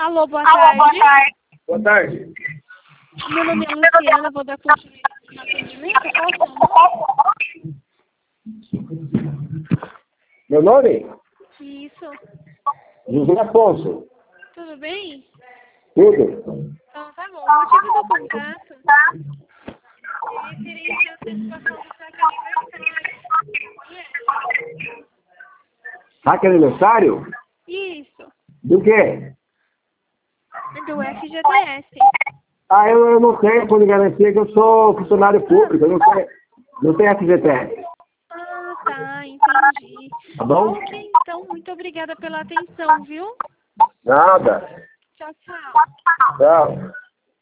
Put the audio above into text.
Alô, boa tarde. Boa tarde. Meu nome é Luciana, vou dar continuidade no atendimento. Qual é o seu nome? Meu nome? Isso. José Afonso. Tudo bem? Tudo? Então tá bom. O motivo do contato é referente à satisfação do saque aniversário. Saque aniversário? Isso. Do quê? Do FGTS. Eu não tenho por garantia que eu sou funcionário público, eu não tenho FGTS. Ah, tá. Entendi. Tá bom? Ok, então, muito obrigada pela atenção, viu? Nada. Tchau, tchau. Tchau.